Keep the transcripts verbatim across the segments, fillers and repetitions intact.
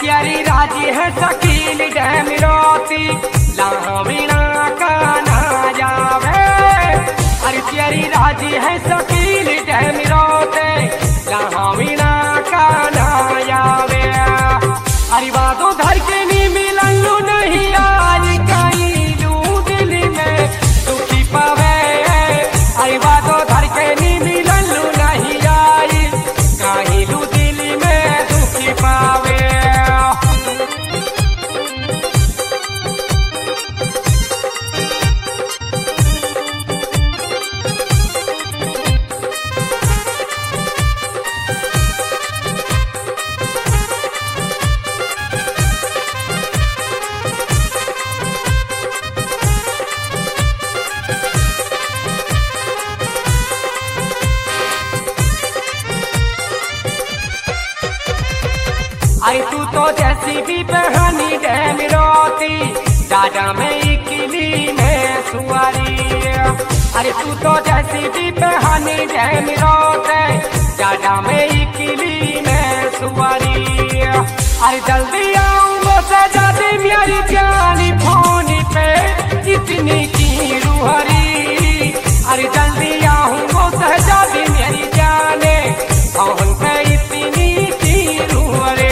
प्यारी राजी है शकील डैमिरोती लावीना का ना जावे। अरे प्यारी राजी है शकील डैमिरोते लावीना का ना जावे। अरे बातों घर के नी मिलू नहीं आज कहीं लू दिल में दुखी पावे। अरे बातों घर के नी मिलू नहीं आई कहीं लू दिल में दुखी पावे। अरे तू तो जैसी भी बहानी डैमिरोती दादा में इकली में सुआरी। अरे तू तो जैसी भी बहानी डैमिरोते दादा में इकली में सुआरी। अरे जल्दी आऊंगो सजा दे मेरी जानी फोन पे इतनी की रूहरी। अरे जल्दी आऊंगो सजा दे मेरी जाने फोन पे इतनी की रूहरी।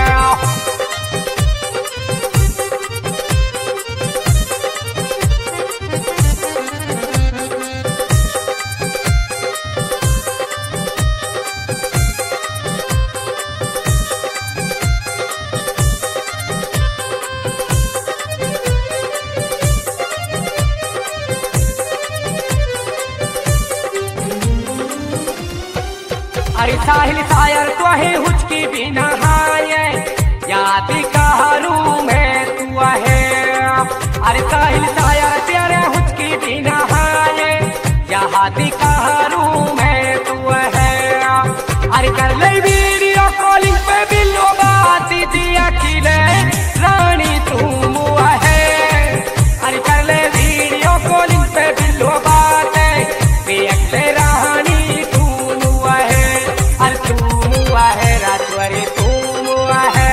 अरे साहिल शायर तो है हुचकी बिना हाये याद कहरू में तू है। अरे साहिल शायर तेरे हुचकी बिना हाये याद कहरू में तू है। अरे कर ले वीडियो कॉलिंग पे बिल्लो बात दिया खिले रानी तू मुआ है। अरे कर ले वीडियो कॉलिंग पे बिल्लो बात देख ले रानी तू मुआ है। अरे तू मुआ है राजवरी तू मुआ है।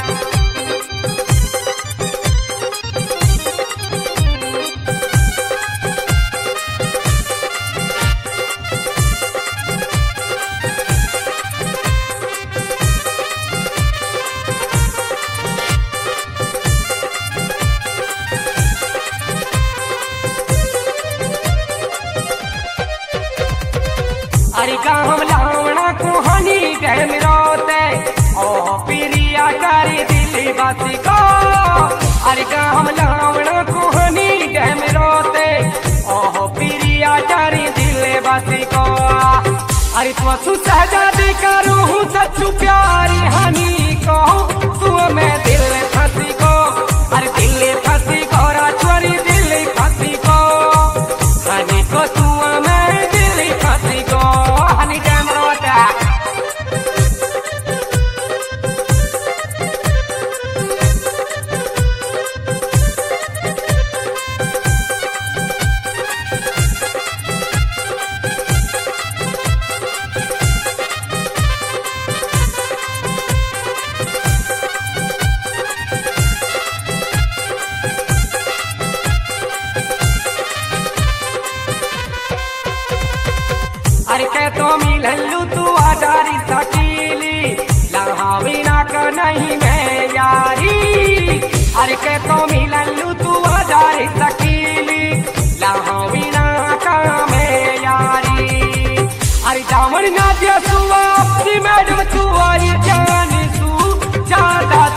अरे गाँव लावना को हनी डैमिरोते ओ प्रिया करी दिल बासी को। अरे गाँव लावना को हनी डैमिरोते ओ प्रिया करी दिल बासी को। अरे तू सहजादी करूँ सच्चू प्यारी हनी को तू मैं दिल फंसी को। अरे दिल फंसी को राजवरी दिल फंसी को हनी को तू मैं दिल फंसी को। हनी डैमिरोता अरे के तो मिललू तू आजारी सकीली लावीना का नहीं मैं यारी। अरे के तो मिललू तू आजारी सकीली लावीना का मैं यारी। अरे जामन ना दिया सुआ अपनी मैडम तू आई जानी सू ज्यादा